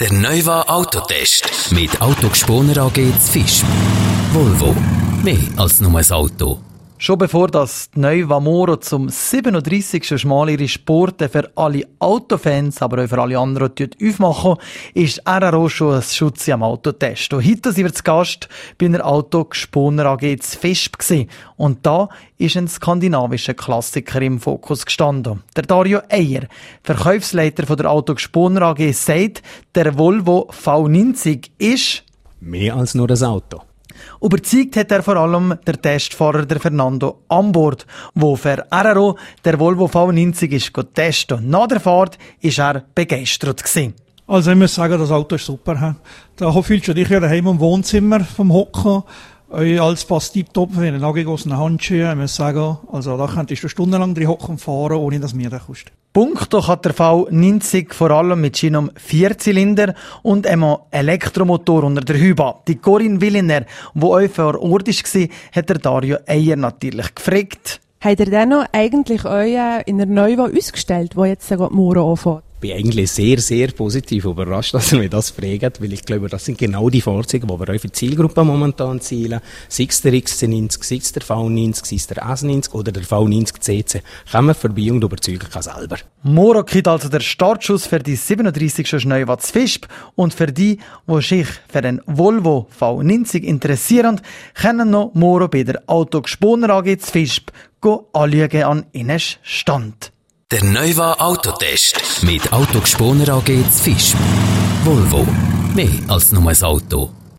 Der Neuwa Autotest mit Autogesponer AG zu Visp. Volvo. Mehr als nur ein Auto. Schon bevor das Neuwa Moro zum 37. Mal ihre Sporte für alle Autofans, aber auch für alle anderen aufmachen, ist RRO schon ein Schutz am Autotest. Und heute sind wir zu Gast bei einer Autogesponer AG zu Visp gewesen. Und da ist ein skandinavischer Klassiker im Fokus gestanden. Der Dario Eyer, Verkaufsleiter von der Autogesponer AG, sagt, der Volvo V90 ist mehr als nur das Auto. Überzeugt hat er vor allem der Testfahrer der Fernando Ambord, wo für RRO der Volvo V90 ist testen. Nach der Fahrt war er begeistert gewesen. Also ich muss sagen, das Auto ist super. Da fühlst du dich ja daheim im Wohnzimmer vom Hocken. Alles passt tiptop, mit den angegossenen Handschuhen. Ich muss sagen, also da könntest du stundenlang drin hocken und fahren, ohne dass mir das kostet. Punkto hat der V90 vor allem mit seinem 4-Zylinder und einem Elektromotor unter der Hübe. Die Corinne Williner, die euch vor Ort war, hat der Dario Eyer natürlich gefragt. Habt ihr den noch eigentlich euch in der Neuwa ausgestellt, wo jetzt sogar die Muro anfängt? Ich bin eigentlich sehr, sehr positiv überrascht, dass ihr mich das fragt, weil ich glaube, das sind genau die Fahrzeuge, die wir auch für die Zielgruppe momentan zielen. Sei es der XC90, sei es der V90, sei es der S90 oder der V90 CC. Kommen vorbei und überzeugen kann selber. Moro gibt also der Startschuss für die 37. Neuwa zu Visp. Und für die sich für den Volvo V90 interessieren, können noch Moro bei der Autogesponer AG zu Visp anschauen an ihren Stand. Der Neuwa Autotest mit Autogesponer AG zu Visp. Volvo. Mehr als nur ein Auto.